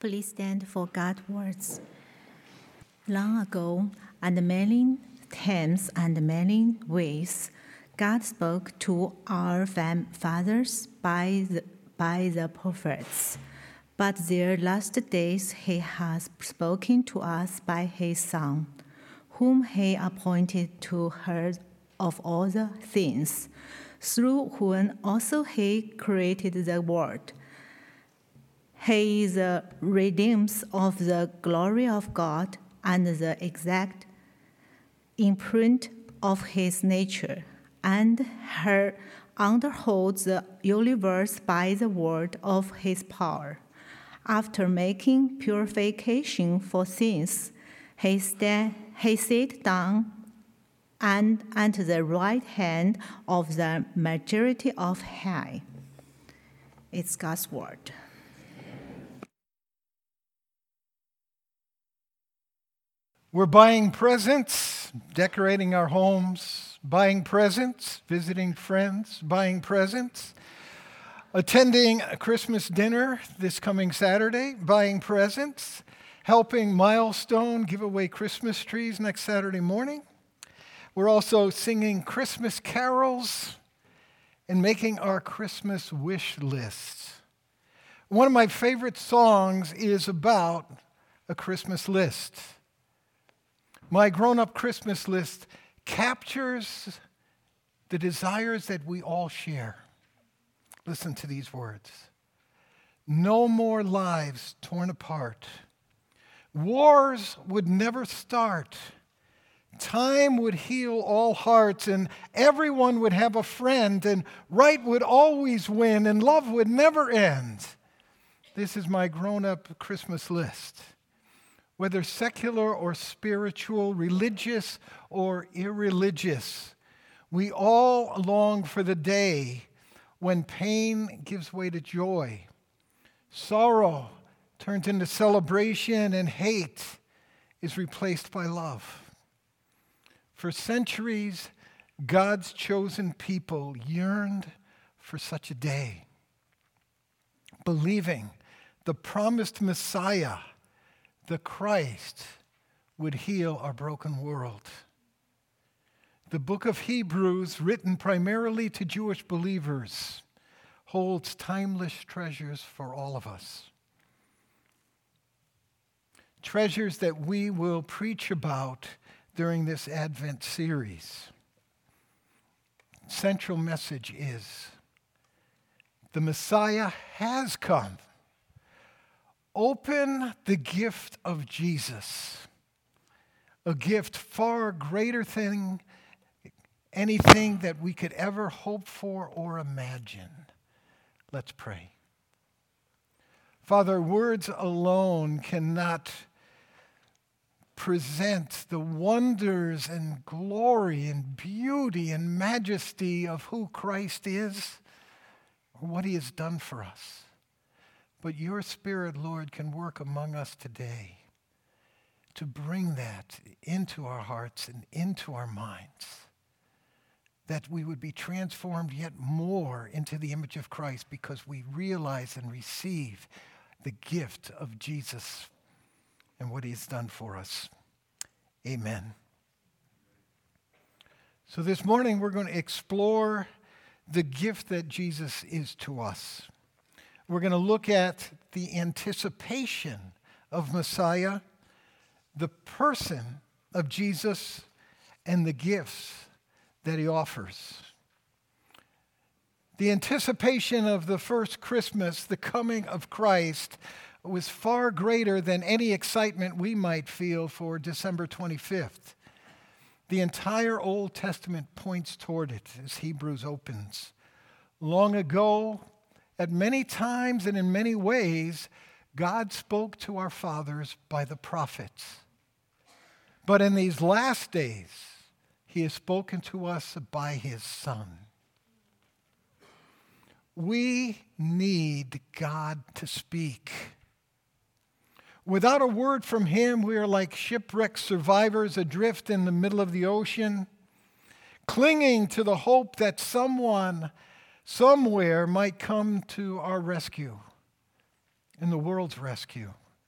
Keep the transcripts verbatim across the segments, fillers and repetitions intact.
Please stand for God's words. Long ago, and many times and many ways, God spoke to our fam- fathers by the, by the prophets. But their last days he has spoken to us by his Son, whom he appointed to hear of all the things, through whom also he created the world. He is the redeemer of the glory of God and the exact imprint of his nature, and he underholds the universe by the word of his power. After making purification for sins, he, sta- he sat down and at the right hand of the majority of high. It's God's word. We're buying presents, decorating our homes, buying presents, visiting friends, buying presents, attending a Christmas dinner this coming Saturday, buying presents, helping Milestone give away Christmas trees next Saturday morning. We're also singing Christmas carols and making our Christmas wish lists. One of my favorite songs is about a Christmas list. My grown-up Christmas list captures the desires that we all share. Listen to these words. No more lives torn apart. Wars would never start. Time would heal all hearts, and everyone would have a friend, and right would always win, and love would never end. This is my grown-up Christmas list. Whether secular or spiritual, religious or irreligious, we all long for the day when pain gives way to joy, sorrow turns into celebration, and hate is replaced by love. For centuries, God's chosen people yearned for such a day, believing the promised Messiah, the Christ, would heal our broken world. The book of Hebrews, written primarily to Jewish believers, holds timeless treasures for all of us. Treasures that we will preach about during this Advent series. Central message is, the Messiah has come. Open the gift of Jesus, a gift far greater than anything that we could ever hope for or imagine. Let's pray. Father, words alone cannot present the wonders and glory and beauty and majesty of who Christ is or what he has done for us. But your Spirit, Lord, can work among us today to bring that into our hearts and into our minds, that we would be transformed yet more into the image of Christ because we realize and receive the gift of Jesus and what he has done for us. Amen. So this morning we're going to explore the gift that Jesus is to us. We're going to look at the anticipation of Messiah, the person of Jesus, and the gifts that he offers. The anticipation of the first Christmas, the coming of Christ, was far greater than any excitement we might feel for December twenty-fifth. The entire Old Testament points toward it as Hebrews opens. Long ago, at many times and in many ways, God spoke to our fathers by the prophets. But in these last days, he has spoken to us by his Son. We need God to speak. Without a word from him, we are like shipwrecked survivors adrift in the middle of the ocean, clinging to the hope that someone, somewhere might come to our rescue and the world's rescue.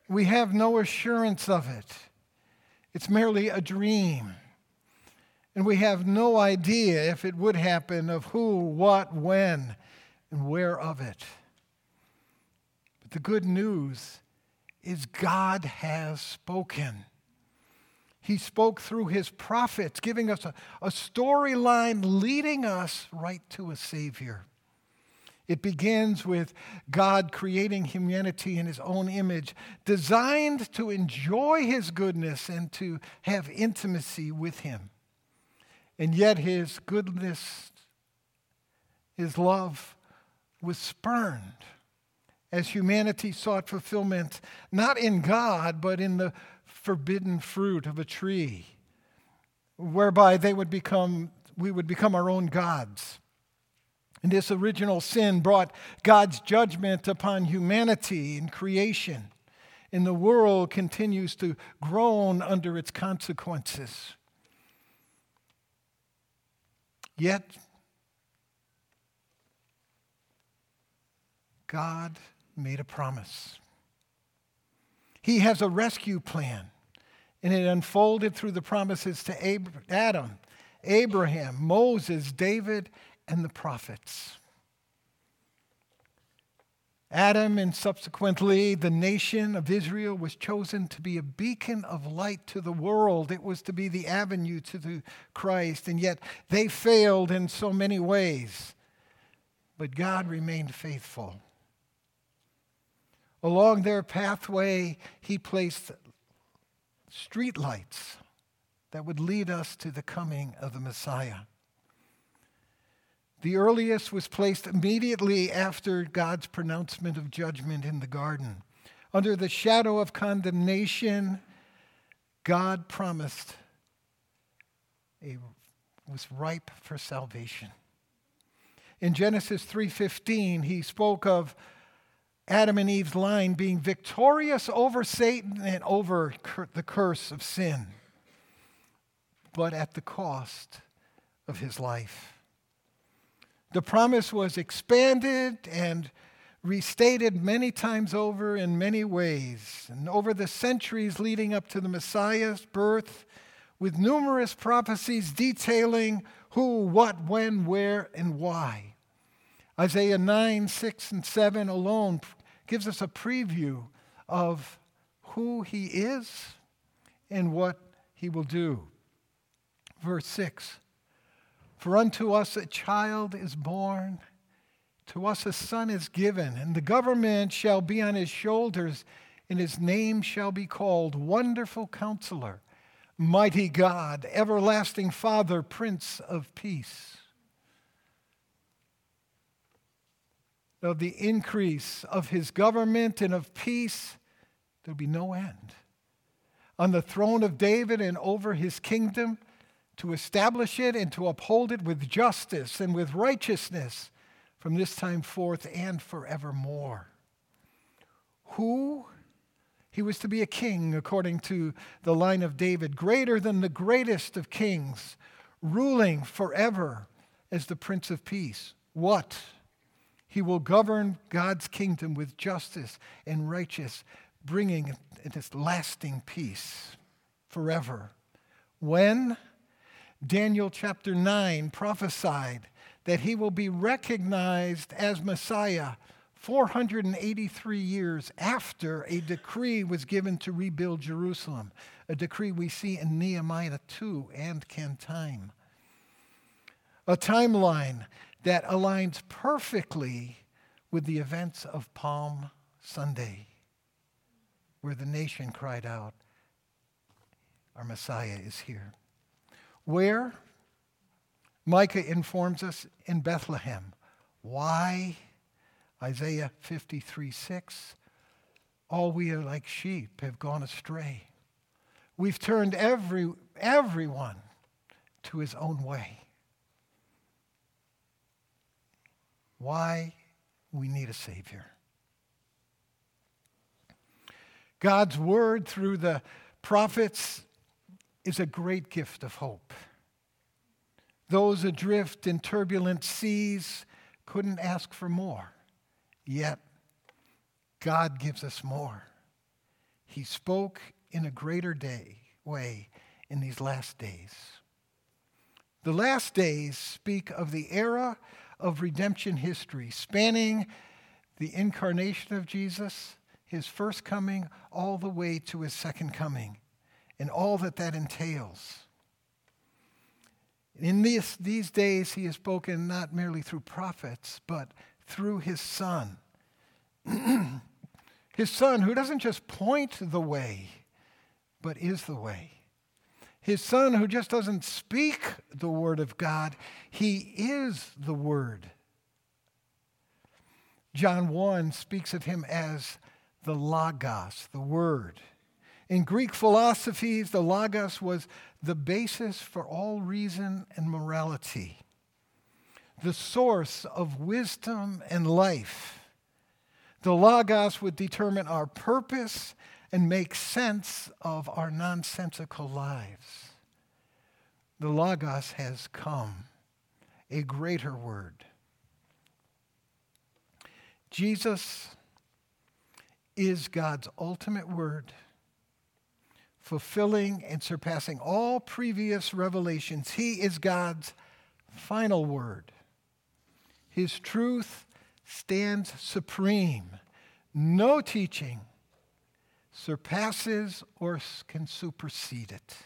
We have no assurance of it. It's merely a dream. And we have no idea if it would happen, of who, what, when, and where of it. But the good news is God has spoken. He spoke through his prophets, giving us a, a storyline leading us right to a Savior. It begins with God creating humanity in his own image, designed to enjoy his goodness and to have intimacy with him. And yet his goodness, his love was spurned as humanity sought fulfillment, not in God, but in the forbidden fruit of a tree, whereby they would become, we would become our own gods. And this original sin brought God's judgment upon humanity and creation. And the world continues to groan under its consequences. Yet, God made a promise. He has a rescue plan, and it unfolded through the promises to Ab- Adam, Abraham, Moses, David, and the prophets. Adam and subsequently the nation of Israel was chosen to be a beacon of light to the world. It was to be the avenue to the Christ, and yet they failed in so many ways. But God remained faithful. Along their pathway, he placed streetlights that would lead us to the coming of the Messiah. The earliest was placed immediately after God's pronouncement of judgment in the garden. Under the shadow of condemnation, God promised it was ripe for salvation. In Genesis three fifteen, he spoke of Adam and Eve's line being victorious over Satan and over cur- the curse of sin, but at the cost of his life. The promise was expanded and restated many times over in many ways. And over the centuries leading up to the Messiah's birth, with numerous prophecies detailing who, what, when, where, and why. Isaiah nine, six, and seven alone gives us a preview of who he is and what he will do. Verse six. For unto us a child is born, to us a son is given, and the government shall be on his shoulders, and his name shall be called Wonderful Counselor, Mighty God, Everlasting Father, Prince of Peace. Of the increase of his government and of peace, there will be no end. On the throne of David and over his kingdom, to establish it and to uphold it with justice and with righteousness from this time forth and forevermore. Who? He was to be a king according to the line of David, greater than the greatest of kings, ruling forever as the Prince of Peace. What? He will govern God's kingdom with justice and righteousness, bringing this lasting peace forever. When? Daniel chapter nine prophesied that he will be recognized as Messiah four hundred eighty-three years after a decree was given to rebuild Jerusalem, a decree we see in Nehemiah two and can time. A timeline that aligns perfectly with the events of Palm Sunday, where the nation cried out, our Messiah is here. Where? Micah informs us in Bethlehem. Why? Isaiah fifty-three six. All we are like sheep have gone astray. We've turned every everyone to his own way. Why? We need a Savior. God's word through the prophets is a great gift of hope. Those adrift in turbulent seas couldn't ask for more, yet God gives us more. he spoke in a greater day way in these last days. The last days speak of the era of redemption history, spanning the incarnation of Jesus, his first coming, all the way to his second coming, and all that that entails. In these, these days, he has spoken not merely through prophets, but through his Son. His Son, who doesn't just point the way, but is the way. His Son, who just doesn't speak the word of God, he is the word. John one speaks of him as the Logos, the word. In Greek philosophies, the Logos was the basis for all reason and morality, the source of wisdom and life. The Logos would determine our purpose and make sense of our nonsensical lives. The Logos has come, a greater word. Jesus is God's ultimate word, fulfilling and surpassing all previous revelations. He is God's final word. His truth stands supreme. No teaching surpasses or can supersede it.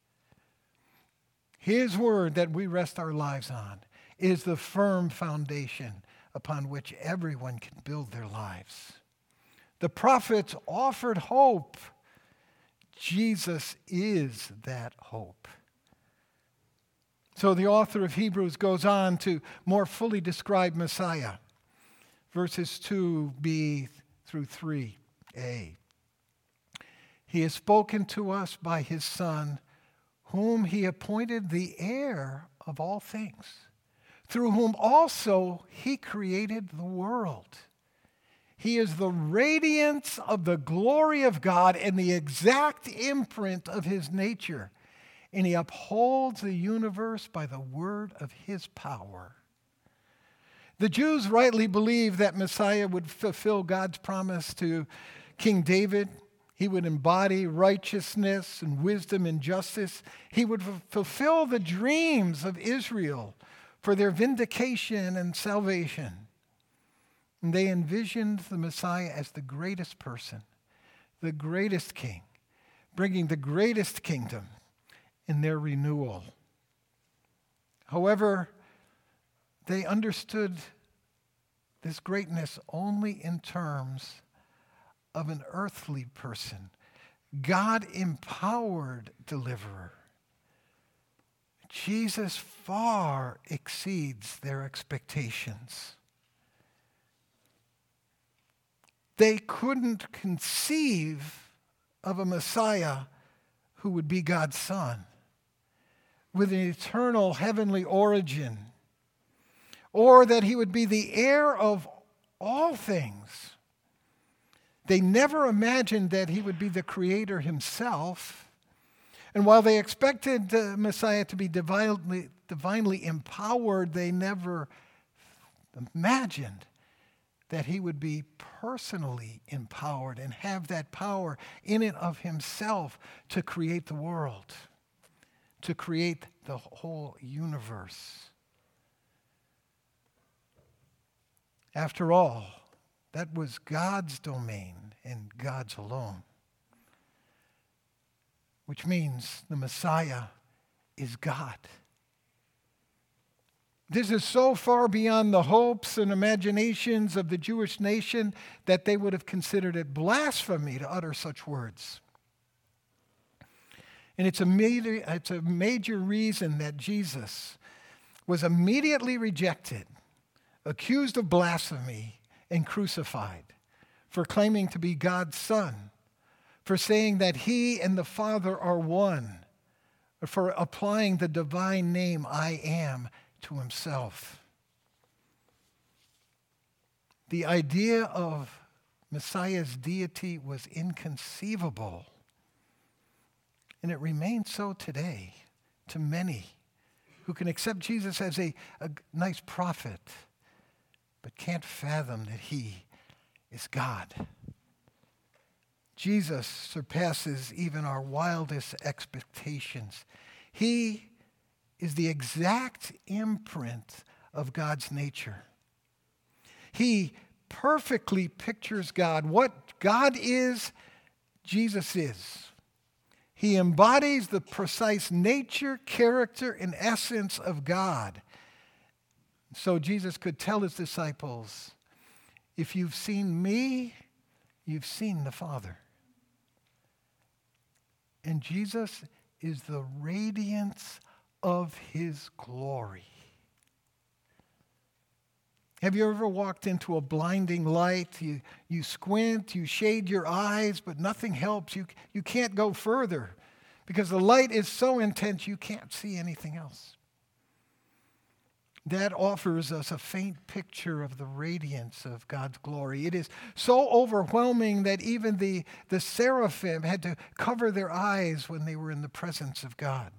His word that we rest our lives on is the firm foundation upon which everyone can build their lives. The prophets offered hope. Jesus is that hope. So the author of Hebrews goes on to more fully describe Messiah. Verses two b through three a. He has spoken to us by his Son, whom he appointed the heir of all things, through whom also he created the world. He is the radiance of the glory of God and the exact imprint of his nature, and he upholds the universe by the word of his power. The Jews rightly believed that Messiah would fulfill God's promise to King David. He would embody righteousness and wisdom and justice. He would f- fulfill the dreams of Israel for their vindication and salvation. And they envisioned the Messiah as the greatest person, the greatest king, bringing the greatest kingdom in their renewal. However, they understood this greatness only in terms of an earthly person, God-empowered deliverer. Jesus far exceeds their expectations. They couldn't conceive of a Messiah who would be God's Son, with an eternal heavenly origin, or that he would be the heir of all things. They never imagined that he would be the creator himself. And while they expected the Messiah to be divinely, divinely empowered, they never imagined that he would be personally empowered and have that power in and of himself to create the world, to create the whole universe. After all, that was God's domain and God's alone, which means the Messiah is God. This is so far beyond the hopes and imaginations of the Jewish nation that they would have considered it blasphemy to utter such words. And it's a major, it's a major reason that Jesus was immediately rejected, accused of blasphemy, and crucified for claiming to be God's Son, for saying that he and the Father are one, for applying the divine name I am to himself. The idea of Messiah's deity was inconceivable, and it remains so today to many who can accept Jesus as a, a nice prophet, but can't fathom that he is God. Jesus surpasses even our wildest expectations. He is the exact imprint of God's nature. He perfectly pictures God. What God is, Jesus is. He embodies the precise nature, character, and essence of God. So Jesus could tell his disciples, if you've seen me, you've seen the Father. And Jesus is the radiance of his glory. Have you ever walked into a blinding light? You, you squint, you shade your eyes, but nothing helps. You, you can't go further because the light is so intense you can't see anything else. That offers us a faint picture of the radiance of God's glory. It is so overwhelming that even the, the seraphim had to cover their eyes when they were in the presence of God.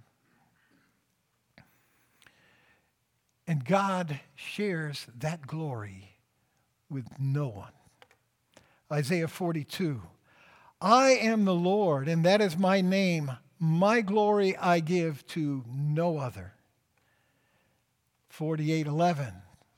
And God shares that glory with no one. Isaiah forty-two, I am the Lord, and that is my name. My glory I give to no other. forty-eight eleven,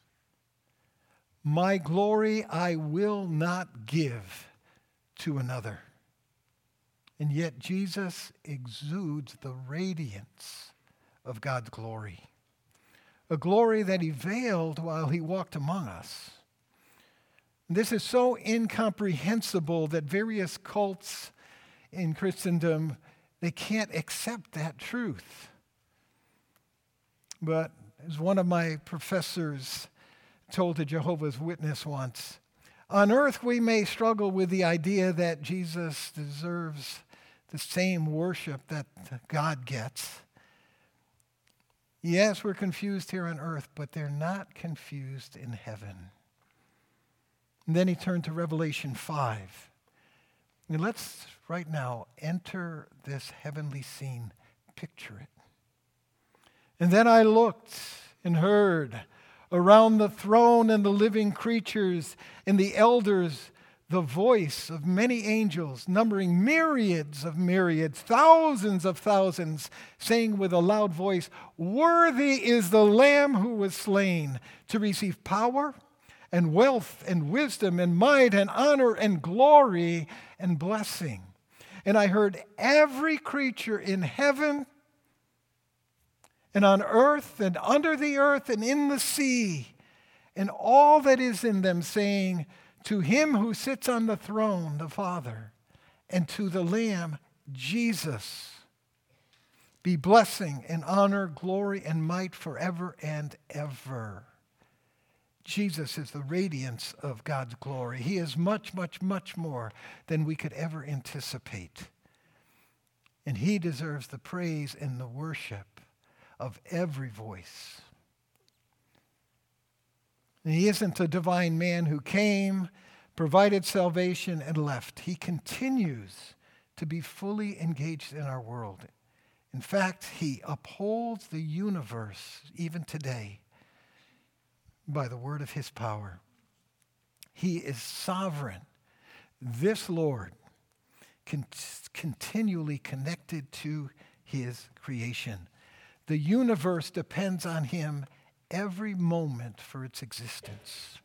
my glory I will not give to another. And yet Jesus exudes the radiance of God's glory. A glory that he veiled while he walked among us. This is so incomprehensible that various cults in Christendom, they can't accept that truth. But as one of my professors told a Jehovah's Witness once, on earth we may struggle with the idea that Jesus deserves the same worship that God gets. Yes, we're confused here on earth, but they're not confused in heaven. And then he turned to Revelation five. And let's right now enter this heavenly scene, picture it. And then I looked and heard around the throne and the living creatures and the elders the voice of many angels, numbering myriads of myriads, thousands of thousands, saying with a loud voice, worthy is the Lamb who was slain to receive power and wealth and wisdom and might and honor and glory and blessing. And I heard every creature in heaven and on earth and under the earth and in the sea and all that is in them saying, to him who sits on the throne, the Father, and to the Lamb, Jesus, be blessing and honor, glory and might forever and ever. Jesus is the radiance of God's glory. He is much, much, much more than we could ever anticipate. And he deserves the praise and the worship of every voice. And he isn't a divine man who came, provided salvation, and left. He continues to be fully engaged in our world. In fact, he upholds the universe even today by the word of his power. He is sovereign. This Lord, con- continually connected to his creation. The universe depends on him every moment for its existence.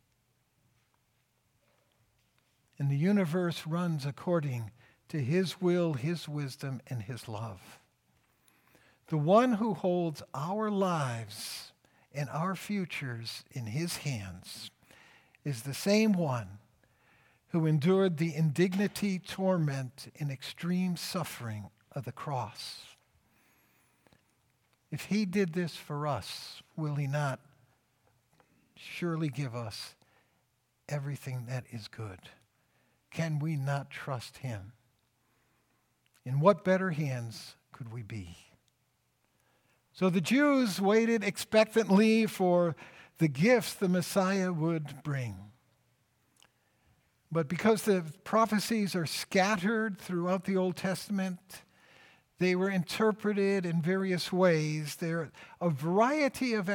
And the universe runs according to his will, his wisdom, and his love. The one who holds our lives and our futures in his hands is the same one who endured the indignity, torment, and extreme suffering of the cross. If he did this for us, will he not surely give us everything that is good? Can we not trust him? In what better hands could we be? So the Jews waited expectantly for the gifts the Messiah would bring. But because the prophecies are scattered throughout the Old Testament, they were interpreted in various ways. There are a variety of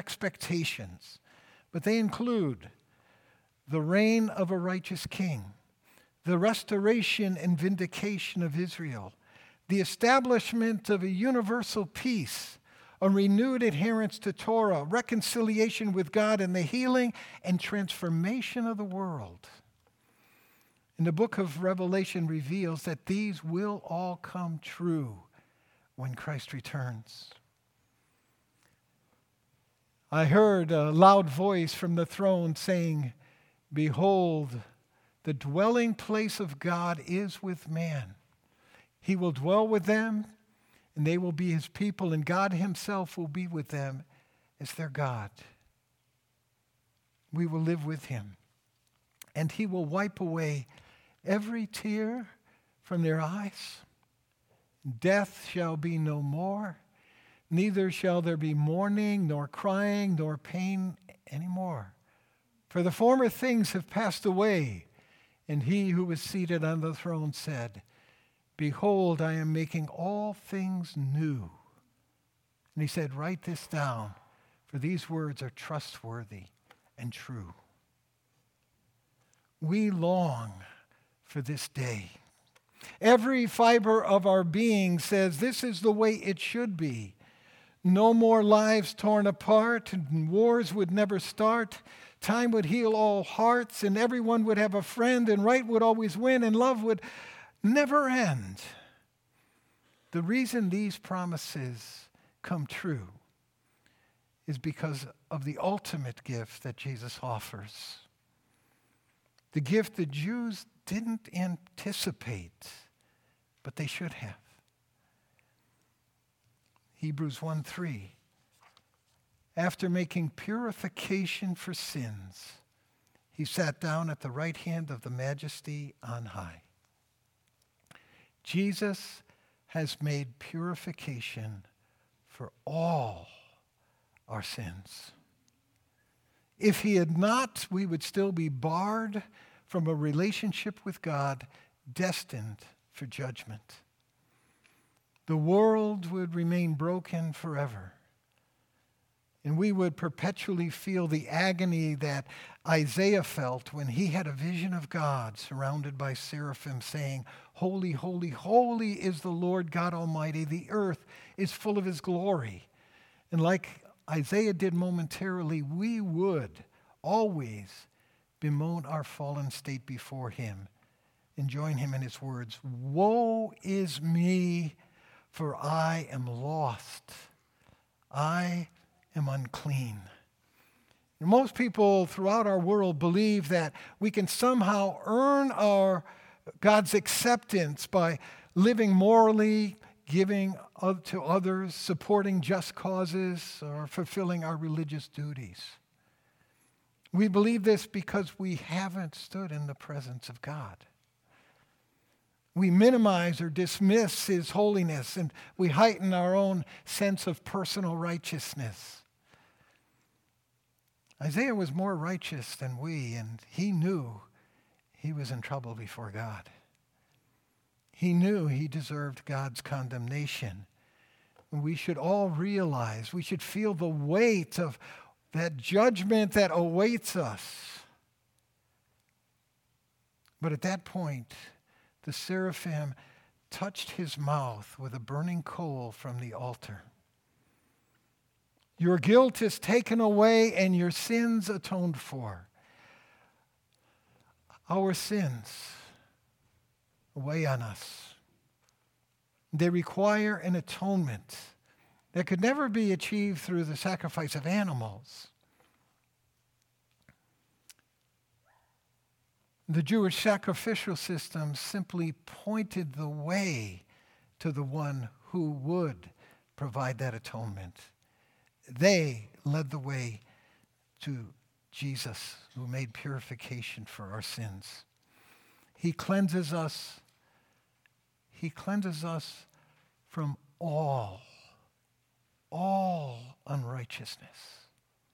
expectations, but they include the reign of a righteous king, the restoration and vindication of Israel, the establishment of a universal peace, a renewed adherence to Torah, reconciliation with God, and the healing and transformation of the world. And the book of Revelation reveals that these will all come true when Christ returns. I heard a loud voice from the throne saying, "Behold, the dwelling place of God is with man. He will dwell with them, and they will be his people, and God himself will be with them as their God. We will live with him, and he will wipe away every tear from their eyes. Death shall be no more, neither shall there be mourning, nor crying, nor pain anymore. For the former things have passed away." And he who was seated on the throne said, "Behold, I am making all things new." And he said, "Write this down, for these words are trustworthy and true." We long for this day. Every fiber of our being says this is the way it should be. No more lives torn apart, and wars would never start. Time would heal all hearts, and everyone would have a friend, and right would always win, and love would never end. The reason these promises come true is because of the ultimate gift that Jesus offers. The gift the Jews didn't anticipate, but they should have. Hebrews one three. After making purification for sins, he sat down at the right hand of the Majesty on high. Jesus has made purification for all our sins. If he had not, we would still be barred from a relationship with God destined for judgment. The world would remain broken forever. And we would perpetually feel the agony that Isaiah felt when he had a vision of God surrounded by seraphim saying, "Holy, holy, holy is the Lord God Almighty. The earth is full of his glory." And like Isaiah did momentarily, we would always bemoan our fallen state before him and join him in his words, "Woe is me, for I am lost. I am unclean." And most people throughout our world believe that we can somehow earn our God's acceptance by living morally, giving to others, supporting just causes, or fulfilling our religious duties. We believe this because we haven't stood in the presence of God. We minimize or dismiss his holiness, and we heighten our own sense of personal righteousness. Isaiah was more righteous than we, and he knew he was in trouble before God. He knew he deserved God's condemnation. And we should all realize, we should feel the weight of that judgment that awaits us. But at that point, the seraphim touched his mouth with a burning coal from the altar. Your guilt is taken away and your sins atoned for. Our sins weigh on us. They require an atonement that could never be achieved through the sacrifice of animals. The Jewish sacrificial system simply pointed the way to the one who would provide that atonement. They led the way to Jesus, who made purification for our sins. He cleanses us. He cleanses us from all, all unrighteousness.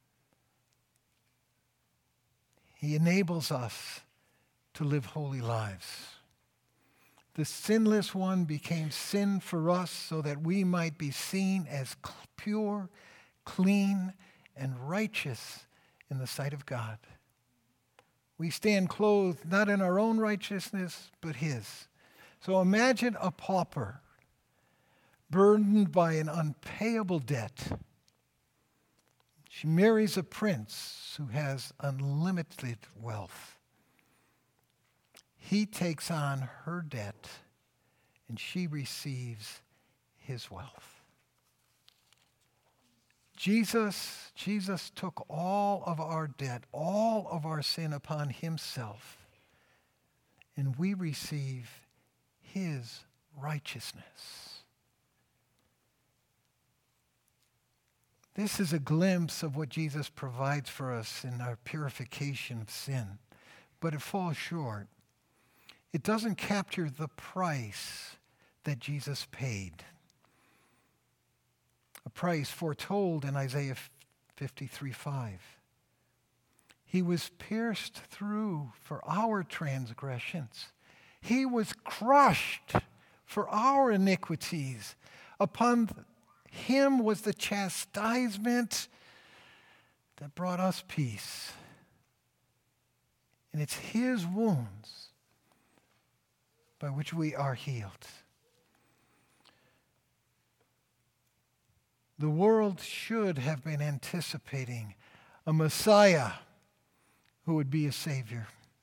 He enables us to live holy lives. The sinless one became sin for us so that we might be seen as pure, clean, and righteous in the sight of God. We stand clothed not in our own righteousness, but his. So imagine a pauper burdened by an unpayable debt. She marries a prince who has unlimited wealth. He takes on her debt, and she receives his wealth. Jesus, Jesus took all of our debt, all of our sin upon himself, and we receive his righteousness. This is a glimpse of what Jesus provides for us in our purification of sin, but it falls short. It doesn't capture the price that Jesus paid. A price foretold in Isaiah fifty-three five. He was pierced through for our transgressions. He was crushed for our iniquities. Upon him was the chastisement that brought us peace. And it's his wounds by which we are healed. The world should have been anticipating a Messiah who would be a Savior.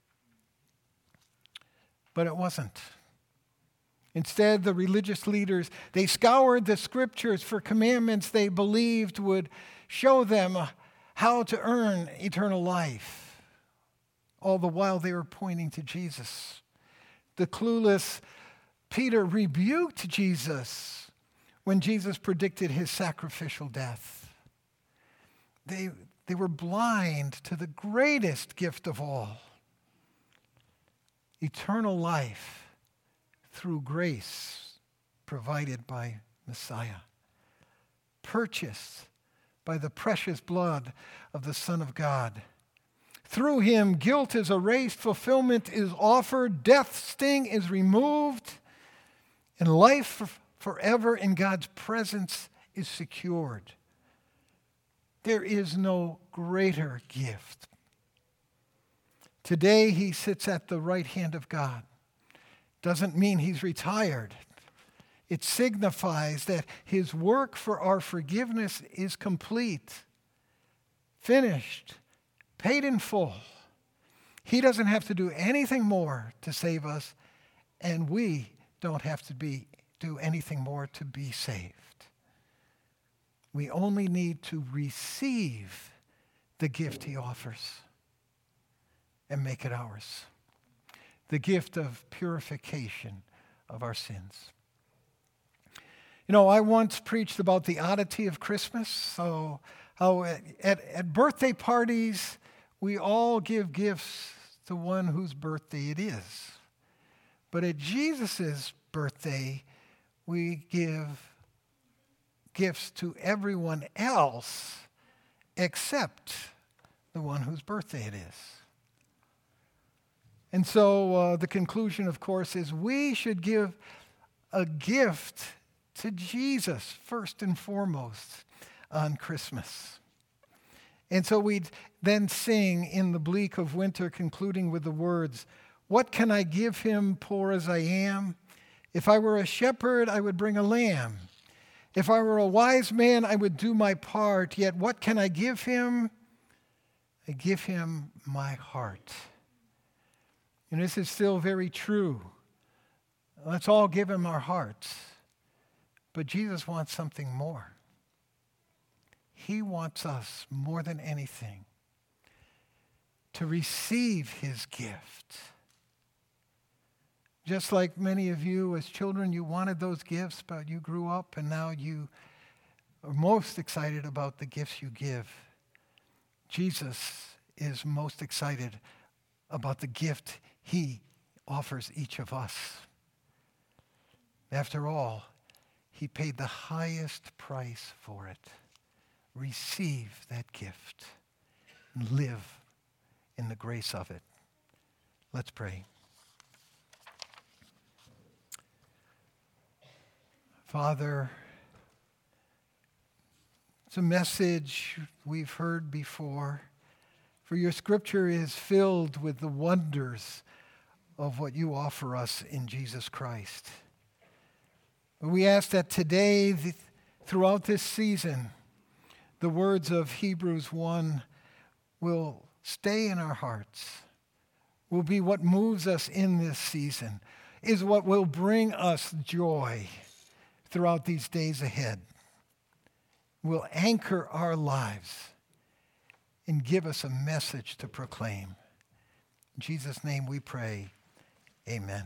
But it wasn't. Instead, the religious leaders, they scoured the scriptures for commandments they believed would show them how to earn eternal life. All the while they were pointing to Jesus. The clueless Peter rebuked Jesus when Jesus predicted his sacrificial death. They, they were blind to the greatest gift of all, eternal life through grace provided by Messiah, purchased by the precious blood of the Son of God. Through him, guilt is erased, fulfillment is offered, death's sting is removed, and life forever in God's presence is secured. There is no greater gift. Today, he sits at the right hand of God. Doesn't mean he's retired. It signifies that his work for our forgiveness is complete, finished, paid in full. He doesn't have to do anything more to save us, and we don't have to be do anything more to be saved. We only need to receive the gift he offers and make it ours. The gift of purification of our sins. You know, I once preached about the oddity of Christmas. So how at, at, at birthday parties, we all give gifts to one whose birthday it is. But at Jesus' birthday, we give gifts to everyone else except the one whose birthday it is. And so uh, the conclusion, of course, is we should give a gift to Jesus first and foremost on Christmas. And so we'd then sing in the bleak of winter, concluding with the words, "What can I give him, poor as I am? If I were a shepherd, I would bring a lamb. If I were a wise man, I would do my part. Yet what can I give him? I give him my heart." And this is still very true. Let's all give him our hearts. But Jesus wants something more. He wants us more than anything to receive his gift. Just like many of you as children, you wanted those gifts, but you grew up and now you are most excited about the gifts you give. Jesus is most excited about the gift he offers each of us. After all, he paid the highest price for it. Receive that gift and live in the grace of it. Let's pray. Father, it's a message we've heard before, For your scripture is filled with the wonders of what you offer us in Jesus Christ. We ask that today, throughout this season, the words of Hebrews one will stay in our hearts, will be what moves us in this season, is what will bring us joy throughout these days ahead, will anchor our lives and give us a message to proclaim. In Jesus' name we pray, amen.